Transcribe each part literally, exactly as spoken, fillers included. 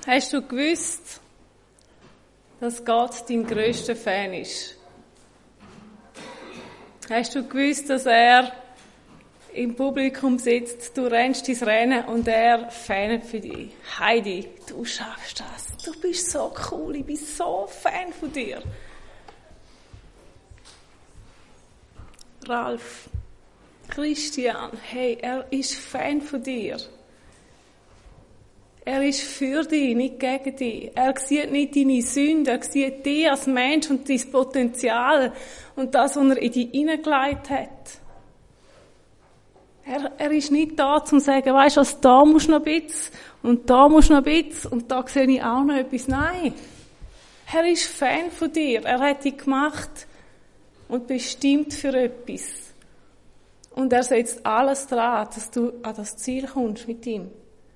Hast du gewusst, dass Gott dein grösster Fan ist? Hast du gewusst, dass er im Publikum sitzt, du rennst ins Rennen und er fanet für dich? Heidi, du schaffst das. Du bist so cool, ich bin so Fan von dir. Ralf, Christian, hey, er ist Fan von dir. Er ist für dich, nicht gegen dich. Er sieht nicht deine Sünde, er sieht dich als Mensch und dein Potenzial und das, was er in dich hineingelegt hat. Er, er ist nicht da, um zu sagen, weisst du was, da musst du noch ein bisschen und da musst du noch ein bisschen und da sehe ich auch noch etwas. Nein. Er ist Fan von dir. Er hat dich gemacht und bestimmt für etwas. Und er setzt alles dran, dass du an das Ziel kommst mit ihm.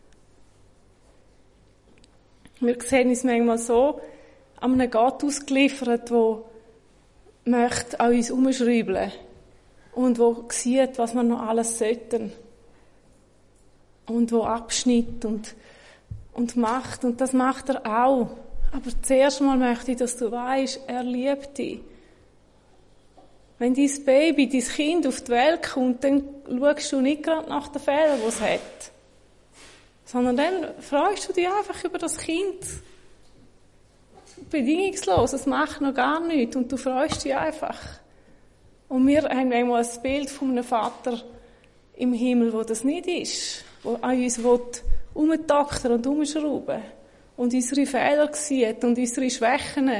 Wir sehen uns manchmal so an einem Gott ausgeliefert, der möchte an uns herumschrauben und der sieht, was wir noch alles sollten. Und der abschnitt und, und macht. Und das macht er auch. Aber zuerst mal möchte ich, dass du weisst, er liebt dich. Wenn dein Baby, dein Kind auf die Welt kommt, dann schaust du nicht gerade nach den Fehlern, die es hat. Sondern dann freust du dich einfach über das Kind. Bedingungslos, es macht noch gar nichts und du freust dich einfach. Und wir haben einmal ein Bild von einem Vater im Himmel, wo das nicht ist, wo an uns herumdoktern und herumschrauben und unsere Fehler sieht und unsere Schwächen.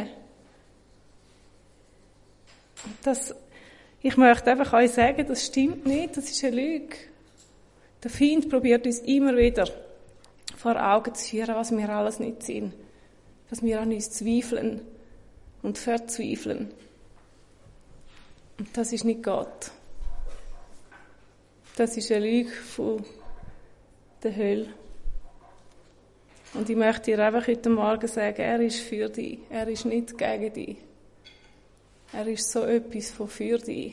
Das, ich möchte einfach euch sagen, das stimmt nicht, das ist eine Lüge. Der Feind probiert uns immer wieder vor Augen zu führen, was wir alles nicht sind. Dass wir an uns zweifeln und verzweifeln. Und das ist nicht Gott. Das ist eine Lüge von der Hölle. Und ich möchte dir einfach heute Morgen sagen, er ist für dich. Er ist nicht gegen dich. Er ist so etwas von für dich.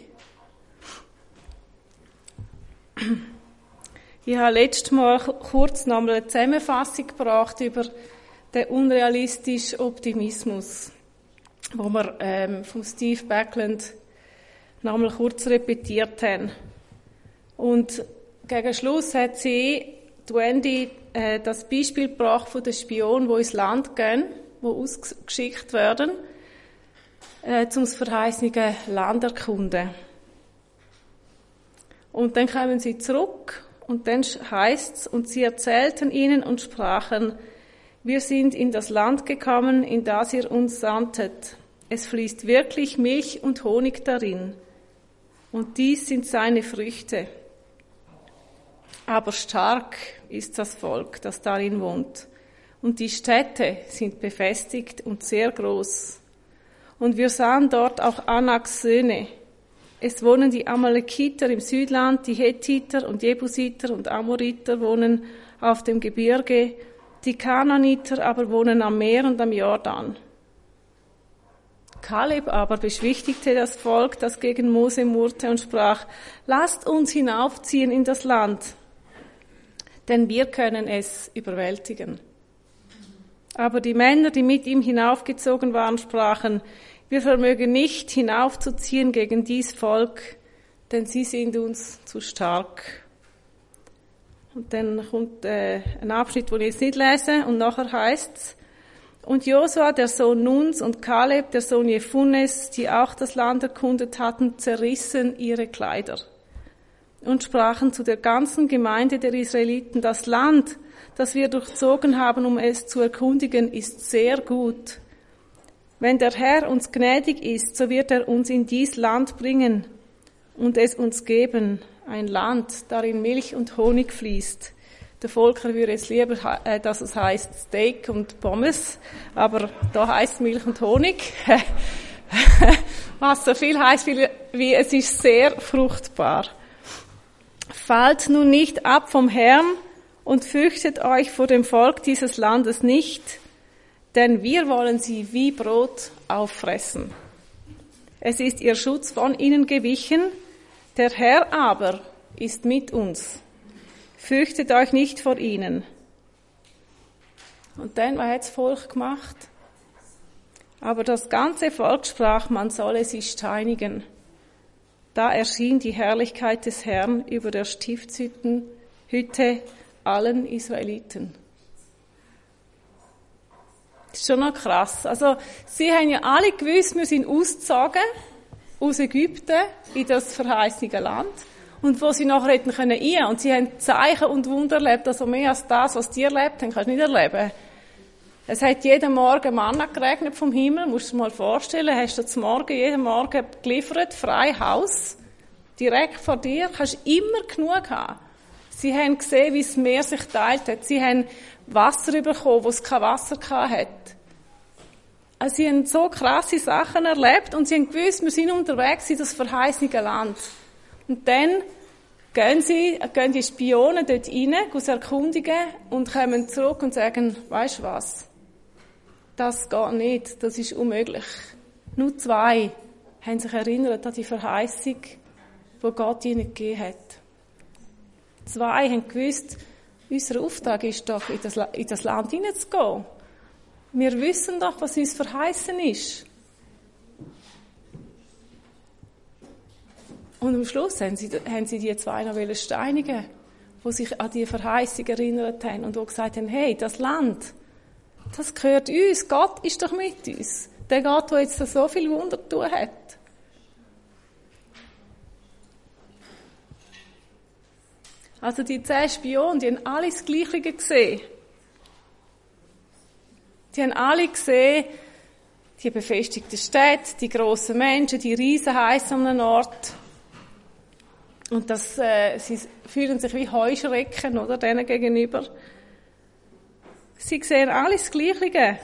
Ich habe letztes Mal kurz noch einmal eine Zusammenfassung gebracht über den unrealistischen Optimismus, wo wir ähm, von Steve Backlund noch einmal kurz repetiert haben. Und gegen Schluss hat sie, die Wendy, äh, das Beispiel gebracht von den Spionen, die ins Land gehen, die ausgeschickt werden, äh, um das verheißene Land zu erkunden. Und dann kommen sie zurück. Und dann heißt's, und sie erzählten ihnen und sprachen, wir sind in das Land gekommen, in das ihr uns sandtet. Es fließt wirklich Milch und Honig darin. Und dies sind seine Früchte. Aber stark ist das Volk, das darin wohnt. Und die Städte sind befestigt und sehr groß. Und wir sahen dort auch Anaks Söhne. Es wohnen die Amalekiter im Südland, die Hethiter und Jebusiter und Amoriter wohnen auf dem Gebirge, die Kanaaniter aber wohnen am Meer und am Jordan. Kaleb aber beschwichtigte das Volk, das gegen Mose murrte und sprach, lasst uns hinaufziehen in das Land, denn wir können es überwältigen. Aber die Männer, die mit ihm hinaufgezogen waren, sprachen, wir vermögen nicht hinaufzuziehen gegen dies Volk, denn sie sind uns zu stark. Und dann kommt äh, ein Abschnitt, den ich jetzt nicht lese, und nachher heißt's, und Josua, der Sohn Nuns, und Kaleb, der Sohn Jephunes, die auch das Land erkundet hatten, zerrissen ihre Kleider und sprachen zu der ganzen Gemeinde der Israeliten, das Land, das wir durchzogen haben, um es zu erkundigen, ist sehr gut. Wenn der Herr uns gnädig ist, so wird er uns in dies Land bringen und es uns geben, ein Land, darin Milch und Honig fließt. Der Volker würde jetzt lieber, dass es heißt Steak und Pommes, aber da heißt Milch und Honig, was so viel heißt wie, wie es ist sehr fruchtbar. Fallt nun nicht ab vom Herrn und fürchtet euch vor dem Volk dieses Landes nicht, denn wir wollen sie wie Brot auffressen. Es ist ihr Schutz von ihnen gewichen, der Herr aber ist mit uns. Fürchtet euch nicht vor ihnen. Und dann, was hat das Volk gemacht? Aber das ganze Volk sprach, man solle sie steinigen. Da erschien die Herrlichkeit des Herrn über der Stiftshütte allen Israeliten. Das ist schon noch krass. Also, sie haben ja alle gewusst, wir sind ausgezogen aus Ägypten in das verheißene Land. Und wo sie nachher hätten können rein. Und sie haben Zeichen und Wunder erlebt, also mehr als das, was die erlebt haben, kannst du nicht erleben. Es hat jeden Morgen Manna geregnet vom Himmel, musst du dir mal vorstellen, hast du zum Morgen, jeden Morgen geliefert, frei Haus, direkt vor dir, kannst immer genug haben. Sie haben gesehen, wie das Meer sich teilt hat. Sie haben Wasser bekommen, wo es kein Wasser hat. Also sie haben so krasse Sachen erlebt und sie haben gewusst, wir sind unterwegs in das verheißene Land. Und dann gehen sie, gehen die Spione dort rein, gehen sie erkundigen und kommen zurück und sagen, weisst du was? Das geht nicht, das ist unmöglich. Nur zwei haben sich erinnert an die Verheißung, die Gott ihnen gegeben hat. Zwei haben gewusst, unser Auftrag ist doch, in das, in das Land hineinzugehen. Wir wissen doch, was uns verheißen ist. Und am Schluss haben sie, haben sie die zwei noch steinigen, die sich an die Verheißung erinnert haben und die gesagt haben, hey, das Land, das gehört uns, Gott ist doch mit uns. Der Gott, der jetzt so viel Wunder getan hat. Also die zehn Spione, die haben alle das Gleiche gesehen. Die haben alle gesehen, die befestigten Städte, die grossen Menschen, die riesen heiß an einem Ort. Und das, äh, sie fühlen sich wie Heuschrecken, oder, denen gegenüber. Sie sehen alles das Gleiche.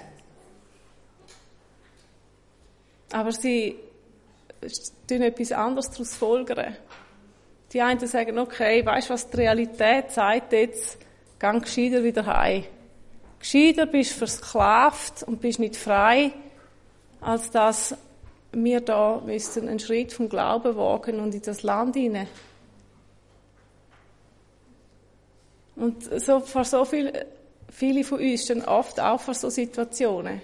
Aber sie tun etwas anderes daraus folgern. Die einen sagen, okay, weisst du was, die Realität sagt jetzt, geh gescheiter wieder heim. Gescheiter bist versklavt und bist nicht frei, als dass wir da müssten einen Schritt vom Glauben wagen und in das Land hinein. Und so, vor so viel, viele von uns stehen oft auch vor so Situationen.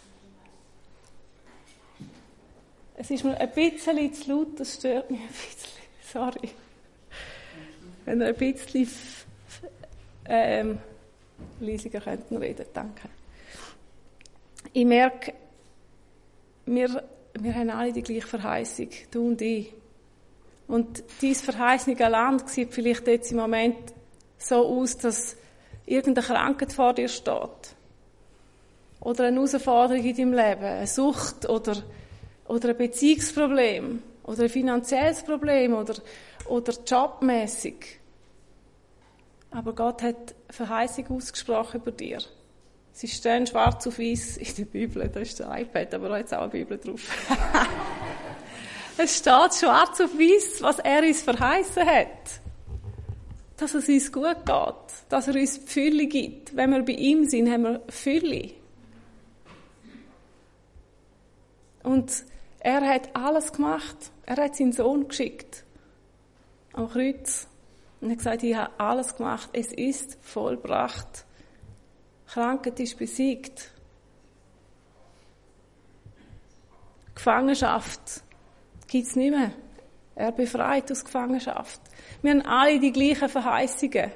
Es ist mir ein bisschen zu laut, das stört mich ein bisschen. Sorry. Wenn ihr ein bisschen ähm, leisiger könnten reden, danke. Ich merke, wir, wir haben alle die gleiche Verheißung, du und ich. Und dieses verheißene Land sieht vielleicht jetzt im Moment so aus, dass irgendeine Krankheit vor dir steht. Oder eine Herausforderung in deinem Leben, eine Sucht oder, oder ein Beziehungsproblem oder ein finanzielles Problem oder, oder jobmäßig. Aber Gott hat Verheißung ausgesprochen über dir. Sie stehen schwarz auf weiß in der Bibel, da ist das iPad, aber da hat auch eine Bibel drauf. Es steht schwarz auf weiß, was er uns verheißen hat. Dass es uns gut geht, dass er uns die Fülle gibt. Wenn wir bei ihm sind, haben wir Fülle. Und er hat alles gemacht. Er hat seinen Sohn geschickt. Am Kreuz. Und er hat gesagt, ich habe alles gemacht. Es ist vollbracht. Krankheit ist besiegt. Gefangenschaft gibt es nicht mehr. Er befreit aus Gefangenschaft. Wir haben alle die gleichen Verheißungen.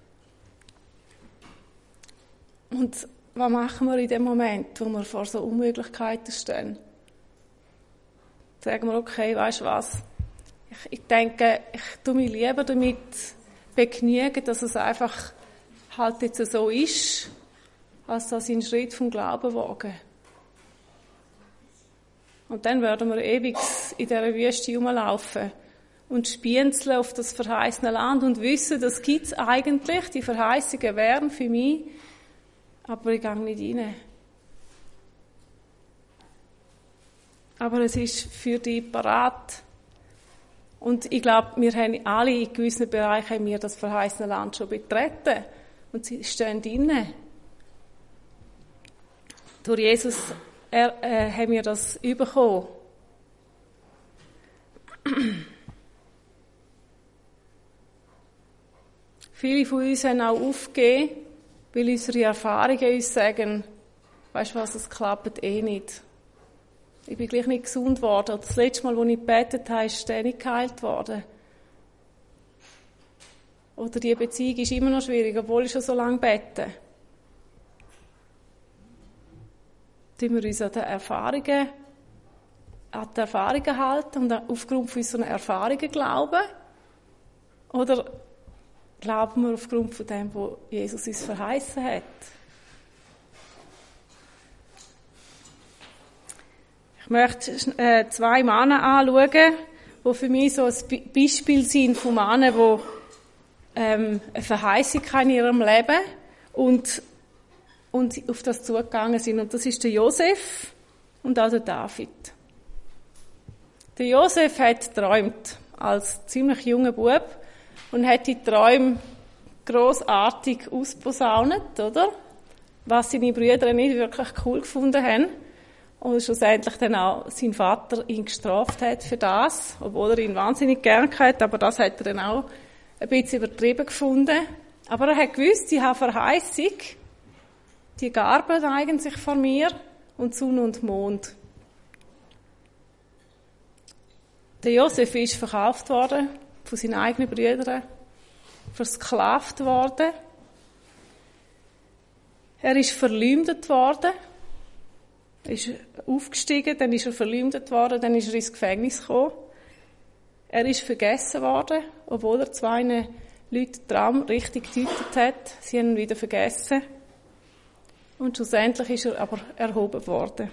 Und was machen wir in dem Moment, wo wir vor so Unmöglichkeiten stehen? Sagen wir, okay, weisst du was? Ich, ich denke, ich tue mich lieber damit begnügen, dass es einfach halt jetzt so ist, als dass ich einen Schritt vom Glauben wage. Und dann werden wir ewig in dieser Wüste rumlaufen und spienzeln auf das verheißene Land und wissen, das gibt's eigentlich, die Verheißungen wären für mich, aber ich gehe nicht rein. Aber es ist für dich parat. Und ich glaube, wir haben alle in gewissen Bereichen haben wir das verheißene Land schon betreten. Und sie stehen drinnen. Durch Jesus er, äh, haben wir das bekommen. Viele von uns haben auch aufgegeben Weil unsere Erfahrungen uns sagen, weisst du was, es klappt eh nicht. Ich bin gleich nicht gesund worden. Das letzte Mal, als ich gebetet habe, ist der nicht geheilt worden. Oder die Beziehung ist immer noch schwierig, obwohl ich schon so lange bete. Tun wir uns an die Erfahrungen, an die Erfahrungen halten und aufgrund von unseren Erfahrungen glauben? Oder glauben wir aufgrund von dem, was Jesus uns verheißen hat? Ich möchte äh, zwei Männer anschauen, die für mich so ein Beispiel sind von Männern, die ähm, eine Verheißung in ihrem Leben und, und auf das zugegangen sind. Und das ist der Josef und auch der David. Der Josef hat geträumt als ziemlich junger Bub und hat die Träume grossartig ausposaunet, oder? Was seine Brüder nicht wirklich cool gefunden haben. Und schlussendlich dann auch sein Vater ihn gestraft hat für das, obwohl er ihn wahnsinnig gern hat, aber das hat er dann auch ein bisschen übertrieben gefunden. Aber er hat gewusst, ich habe Verheißung, die Garben neigen sich vor mir und Sonne und Mond. Der Josef ist verkauft worden von seinen eigenen Brüdern, versklavt worden. Er ist verleumdet worden. Er ist aufgestiegen, dann ist er verleumdet worden, dann ist er ins Gefängnis gekommen. Er ist vergessen worden, obwohl er zwei Leuten den Traum richtig gedeutet hat. Sie haben ihn wieder vergessen. Und schlussendlich ist er aber erhoben worden.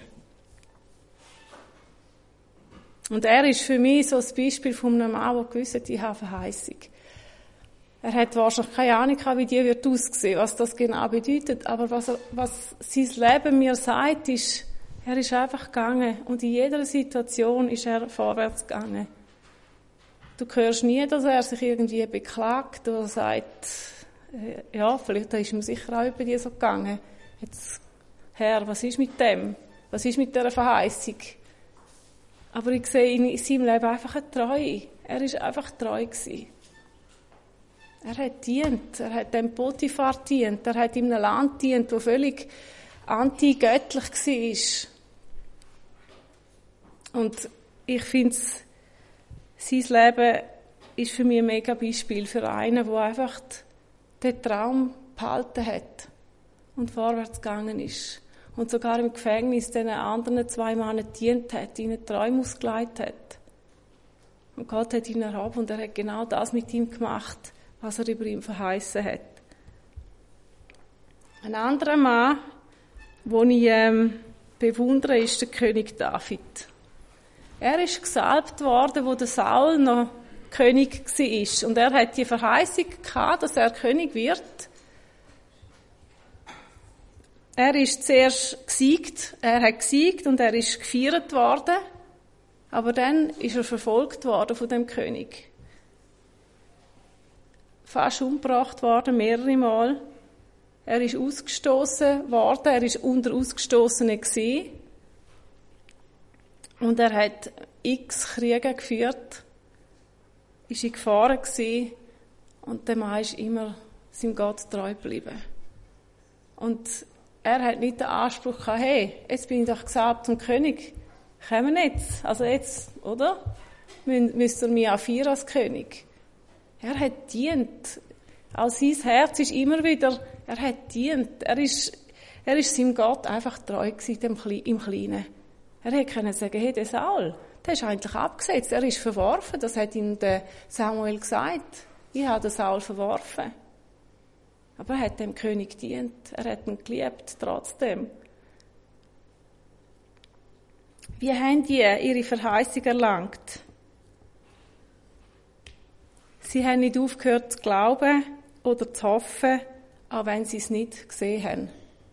Und er ist für mich so ein Beispiel von einem Mann, der gewusst hat, ich habe Verheißung. Er hat wahrscheinlich keine Ahnung, wie die wird aussehen, was das genau bedeutet. Aber was, er, was sein Leben mir sagt, ist, er ist einfach gegangen und in jeder Situation ist er vorwärts gegangen. Du hörst nie, dass er sich irgendwie beklagt oder sagt, äh, ja, vielleicht ist ihm sicher auch über die so gegangen. Jetzt, Herr, was ist mit dem? Was ist mit dieser Verheißung? Aber ich sehe in seinem Leben einfach eine Treue. Er ist einfach treu gewesen. Er hat dient. Er hat dem Potiphar dient. Er hat in einem Land dient, das völlig anti-göttlich war. Und ich finde, sein Leben ist für mich ein mega Beispiel für einen, der einfach den Traum behalten hat und vorwärts gegangen ist. Und sogar im Gefängnis den anderen zwei Männern dient hat, ihnen Träume ausgelegt hat. Und Gott hat ihn erhoben und er hat genau das mit ihm gemacht, was er über ihn verheißen hat. Ein anderer Mann, den ich ähm, bewundere, ist der König David. Er ist gesalbt worden, wo der Saul noch König war. Und er hat die Verheißung gehabt, dass er König wird. Er ist zuerst gesiegt, er hat gesiegt und er ist gefeiert worden. Aber dann ist er verfolgt worden von dem König. Fast umgebracht worden, mehrere Mal. Er ist ausgestoßen worden, er ist unter Ausgestoßenen gewesen. Und er hat x Kriege geführt, ist in Gefahren gewesen, und der Mann ist immer seinem Gott treu geblieben. Und er hat nicht den Anspruch gehabt, hey, jetzt bin ich doch gesalbt zum König, kommen wir jetzt, also jetzt, oder? Müsst ihr mich auch feiern als König. Er hat dient. Auch sein Herz ist immer wieder, er hat dient. Er ist, er ist seinem Gott einfach treu gewesen, im Kleinen. Er hätte können sagen, hey, der Saul, der ist eigentlich abgesetzt, er ist verworfen. Das hat ihm der Samuel gesagt. Ich habe den Saul verworfen. Aber er hat dem König gedient. Er hat ihn geliebt, trotzdem. Wie haben die ihre Verheißung erlangt? Sie haben nicht aufgehört zu glauben oder zu hoffen, auch wenn sie es nicht gesehen haben.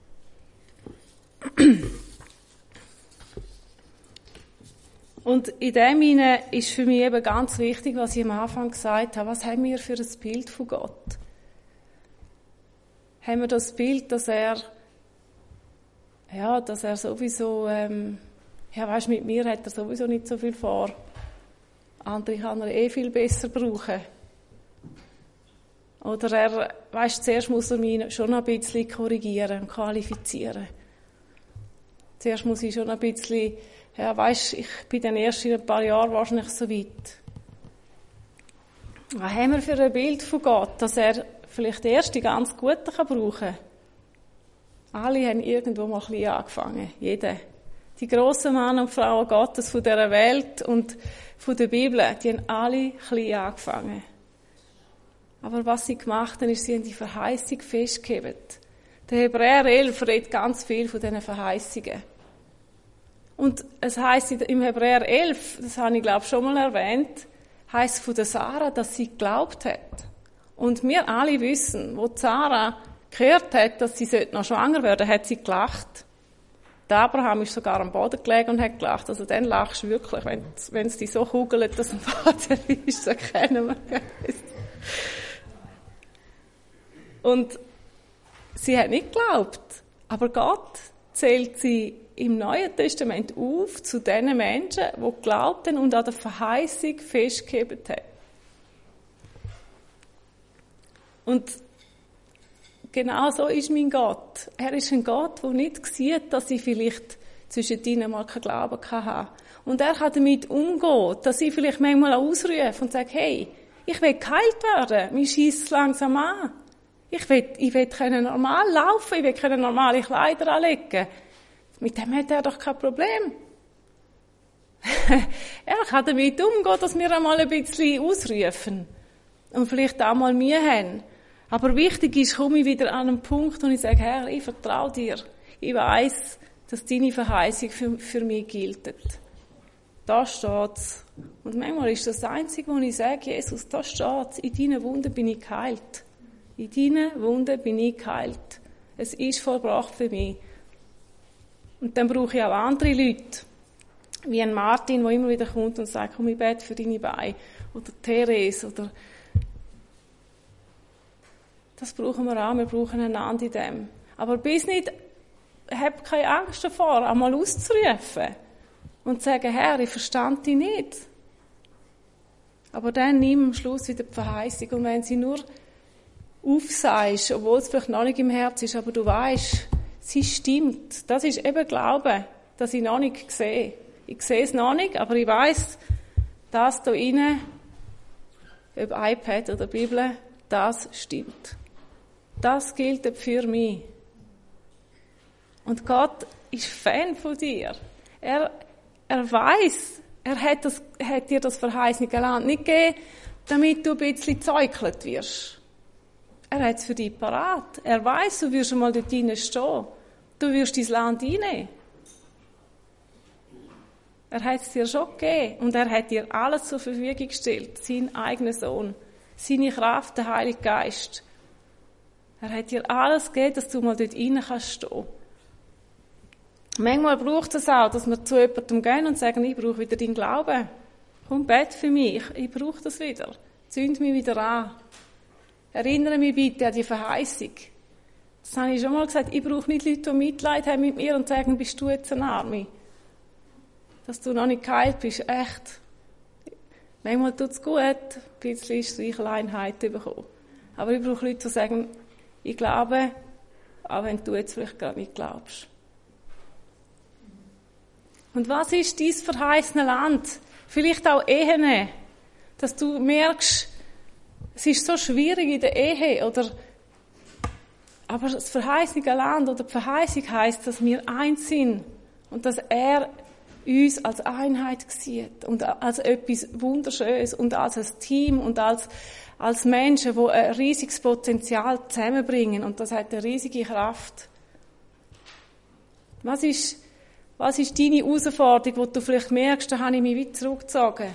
Und in dem hinein ist für mich eben ganz wichtig, was ich am Anfang gesagt habe. Was haben wir für ein Bild von Gott? Haben wir das Bild, dass er, ja, dass er sowieso, ähm, ja, weisst, mit mir hat er sowieso nicht so viel vor. Andere kann er eh viel besser brauchen. Oder er, weisst, zuerst muss er mich schon ein bisschen korrigieren und qualifizieren. Zuerst muss ich schon ein bisschen, ja, weisst, ich bin dann erst in ein paar Jahren wahrscheinlich so weit. Was haben wir für ein Bild von Gott, dass er vielleicht erst die ganz Guten kann brauchen? Alle haben irgendwo mal klein angefangen. Jeder. Die grossen Männer und Frauen Gottes von dieser Welt und von der Bibel, die haben alle klein angefangen. Aber was sie gemacht haben, ist, sie haben die Verheißung festgehalten. Der Hebräer elf redet ganz viel von diesen Verheißungen. Und es heisst im Hebräer elf, das habe ich glaube schon mal erwähnt, heisst von der Sarah, dass sie geglaubt hat. Und wir alle wissen, wo Sarah gehört hat, dass sie noch schwanger werden, hat sie gelacht. Der Abraham ist sogar am Boden gelegen und hat gelacht. Also dann lachst du wirklich, wenn es dich so kugelt, dass ein Vater ist, so kennen wir es. Und sie hat nicht geglaubt. Aber Gott zählt sie im Neuen Testament auf zu den Menschen, die geglaubt haben und an der Verheißung festgehalten haben. Und genau so ist mein Gott. Er ist ein Gott, der nicht sieht, dass ich vielleicht zwischen ihnen mal keinen Glauben habe. Und er kann damit umgehen, dass ich vielleicht manchmal ausrufe und sage, hey, ich will geheilt werden, mir scheisst es langsam an. Ich will, ich will können normal laufen, ich will können normale Kleider anlegen. Mit dem hat er doch kein Problem. Er kann damit umgehen, dass wir einmal ein bisschen ausrufen. Und vielleicht auch mal Mühe haben. Aber wichtig ist, komme ich wieder an einen Punkt, wo ich sage, Herr, ich vertraue dir. Ich weiss, dass deine Verheißung für, für mich gilt. Da steht's. Und manchmal ist das das Einzige, wo ich sage, Jesus, da steht's. In deinen Wunden bin ich geheilt. In deinen Wunden bin ich geheilt. Es ist vollbracht für mich. Und dann brauche ich auch andere Leute, wie ein Martin, der immer wieder kommt und sagt, komm, ich bete für deine Beine. Oder Therese, oder das brauchen wir auch, wir brauchen einander in dem. Aber bis nicht, hab keine Angst davor, einmal auszurufen und zu sagen, Herr, ich verstand dich nicht. Aber dann nimm am Schluss wieder die Verheißung. Und wenn sie nur aufsagst, obwohl es vielleicht noch nicht im Herz ist, aber du weißt, sie stimmt. Das ist eben Glaube, dass ich noch nicht sehe. Ich sehe es noch nicht, aber ich weiss, das da innen, ob iPad oder Bibel, das stimmt. Das gilt für mich. Und Gott ist Fan von dir. Er, er weiss, er hat, das, hat dir das verheißene Land nicht gegeben, damit du ein bisschen gezäukelt wirst. Er hat es für dich parat. Er weiss, du wirst einmal dort hinein stehen. Du wirst dein Land einnehmen. Er hat es dir schon gegeben. Und er hat dir alles zur Verfügung gestellt. Sein eigener Sohn. Seine Kraft, der Heilige Geist. Er hat dir alles gegeben, dass du mal dort hinein kannst stehen. Manchmal braucht es auch, dass wir zu jemandem gehen und sagen, ich brauche wieder deinen Glauben. Komm, bete für mich. Ich brauche das wieder. Zünd mich wieder an. Erinnere mich bitte an die Verheißung. Das habe ich schon mal gesagt. Ich brauche nicht Leute, die Mitleid haben mit mir und sagen, bist du jetzt ein Arme? Dass du noch nicht geheilt bist. Echt. Manchmal tut es gut, ein bisschen Streicheleinheit bekommen. Aber ich brauche Leute, die sagen, ich glaube, auch wenn du jetzt vielleicht gerade nicht glaubst. Und was ist dein verheißene Land? Vielleicht auch Ehen. Dass du merkst, es ist so schwierig in der Ehe, oder, aber das verheißene Land oder die Verheißung heisst, dass wir eins sind und dass er uns als Einheit sieht und als etwas Wunderschönes und als ein Team und als, als Menschen, die ein riesiges Potenzial zusammenbringen, und das hat eine riesige Kraft. Was ist, was ist deine Herausforderung, wo du vielleicht merkst, da habe ich mich weit zurückgezogen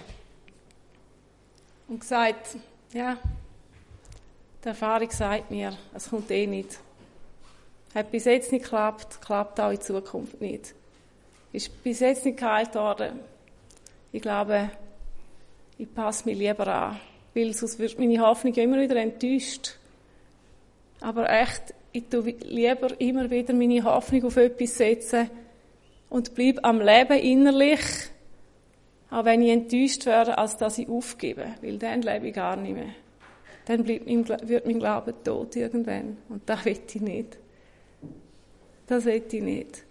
und gesagt, ja, die Erfahrung sagt mir, es kommt eh nicht. Hat bis jetzt nicht geklappt, klappt auch in Zukunft nicht. Ist bis jetzt nicht geheilt worden. Ich glaube, ich passe mich lieber an, weil sonst wird meine Hoffnung immer wieder enttäuscht. Aber echt, ich tue lieber immer wieder meine Hoffnung auf etwas setzen und bleibe am Leben innerlich, auch wenn ich enttäuscht werde, als dass ich aufgebe, weil dann lebe ich gar nicht mehr. dann bleibt mein, wird mein Glaube tot irgendwann. Und das will ich nicht. Das will ich nicht.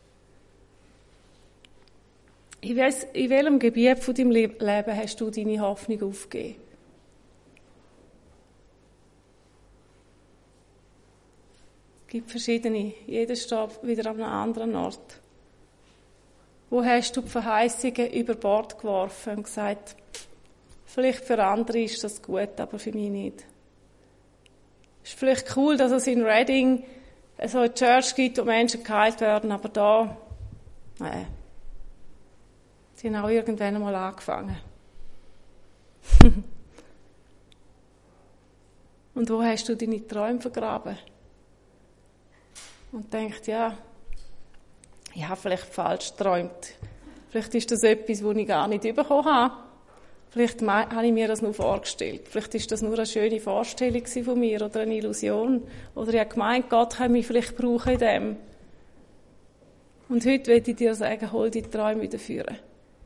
Ich weiss, in welchem Gebiet von deinem Leben hast du deine Hoffnung aufgegeben? Es gibt verschiedene. Jeder steht wieder an einem anderen Ort. Wo hast du die Verheißungen über Bord geworfen und gesagt, vielleicht für andere ist das gut, aber für mich nicht. Es ist vielleicht cool, dass es in Reading so eine Church gibt, wo Menschen geheilt werden, aber da, nein. Sie haben auch irgendwann einmal angefangen. Und wo hast du deine Träume vergraben? Und denkt, ja, ich habe vielleicht falsch geträumt. Vielleicht ist das etwas, das ich gar nicht bekommen habe. Vielleicht habe ich mir das nur vorgestellt. Vielleicht ist das nur eine schöne Vorstellung von mir oder eine Illusion. Oder ich habe gemeint, Gott kann mich vielleicht brauchen in dem. Und heute möchte ich dir sagen, hol die Träume wieder führen.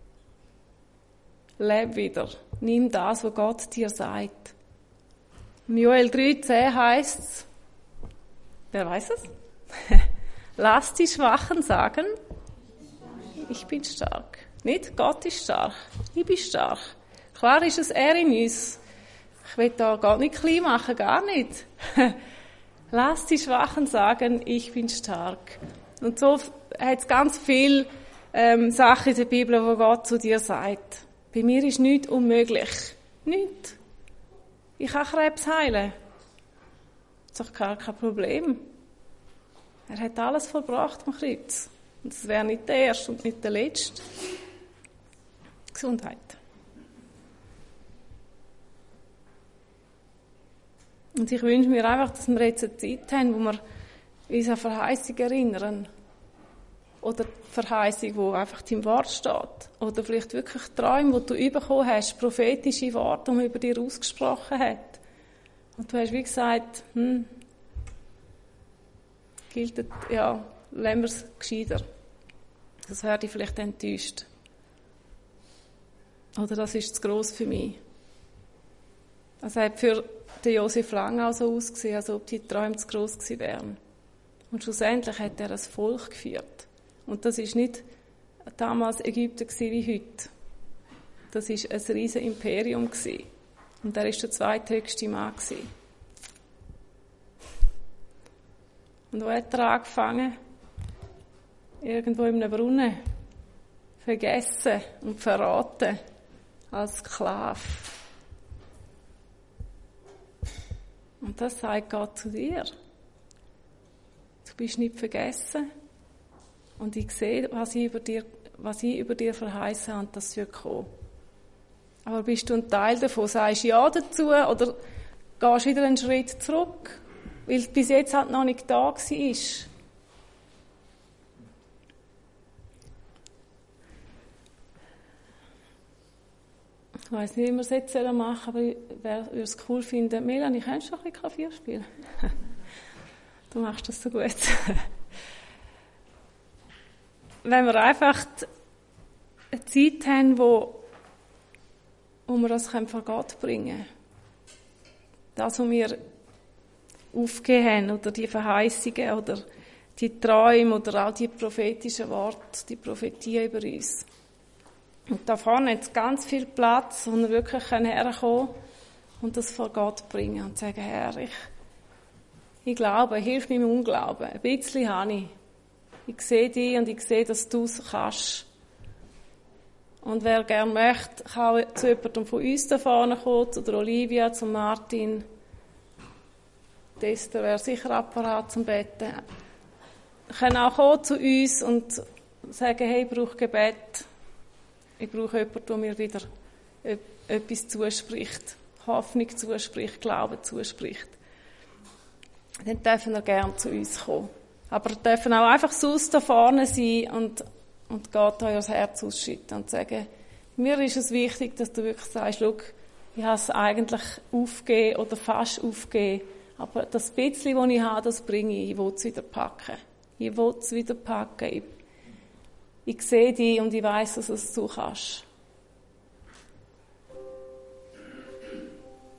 Leb wieder. Nimm das, was Gott dir sagt. Im Joel drei zehn heisst es, wer weiß es? Lass die Schwachen sagen, ich bin stark. Nicht? Gott ist stark. Ich bin stark. Klar ist es er in uns. Ich will da gar nicht klein machen, gar nicht. Lass die Schwachen sagen, ich bin stark. Und so hat es ganz viele ähm, Sachen in der Bibel, wo Gott zu dir sagt. Bei mir ist nichts unmöglich. Nichts. Ich kann Krebs heilen. Das ist doch gar kein Problem. Er hat alles vollbracht am Kreuz. Und es wäre nicht der Erste und nicht der Letzte. Gesundheit. Und ich wünsche mir einfach, dass wir jetzt eine Zeit haben, wo wir uns an Verheißung erinnern. Oder die Verheißung, die einfach im Wort steht. Oder vielleicht wirklich Träume, die du bekommen hast, prophetische Worte, die man über dir ausgesprochen hat. Und du hast wie gesagt, hm, gilt, ja, lassen wir es gescheiter. Das werde ich vielleicht enttäuscht. Oder das ist zu gross für mich. Das hat für den Josef Lang auch so ausgesehen, als ob die Träume zu gross gewesen wären. Und schlussendlich hat er ein Volk geführt. Und das ist nicht damals Ägypten wie heute. Das ist ein riesen Imperium gewesen. Und er ist der zweithöchste Mann gewesen. Und wo hat er angefangen? Irgendwo in einem Brunnen. Vergessen und verraten. Als Sklave. Und das sagt Gott zu dir. Du bist nicht vergessen. Und ich sehe, was ich über dir, was ich über dir verheißen habe, und das wird kommen. Aber bist du ein Teil davon? Sagst Ja dazu oder gehst wieder einen Schritt zurück? Weil es bis jetzt halt noch nicht da war. Ich weiss nicht, wie wir es jetzt machen sollen, aber ich würde es cool finden. Melanie, kennst du noch ein bisschen Klavier spielen? Du machst das so gut. Wenn wir einfach eine Zeit haben, wo, wo wir das vor Gott bringen können. Das, was wir aufgegeben haben, oder die Verheißungen, oder die Träume, oder auch die prophetischen Worte, die Prophetien über uns. Und da vorne hat es ganz viel Platz, wo wir wirklich herkommen können und das vor Gott bringen und sagen, Herr, ich, ich glaube, hilf mir im Unglauben. Ein bisschen habe ich. Ich sehe dich und ich sehe, dass du es kannst. Und wer gerne möchte, kann zu jemandem von uns da vorne kommen, zu der Olivia, zu Martin. Das wäre sicher Apparat zum Betten. Können auch kommen zu uns und sagen, hey, ich brauche Gebet. Ich brauche jemanden, der mir wieder etwas zuspricht. Hoffnung zuspricht, Glauben zuspricht. Dann dürfen wir gerne zu uns kommen. Aber dürfen auch einfach sonst da vorne sein und, und Gott euer Herz ausschütten und sagen, mir ist es wichtig, dass du wirklich sagst, schau, ich habe es eigentlich aufgegeben oder fast aufgegeben, aber das bisschen, das ich habe, das bringe ich, ich will es wieder packen. Ich will es wieder packen. Ich, ich sehe dich und ich weiss, dass du es so kannst.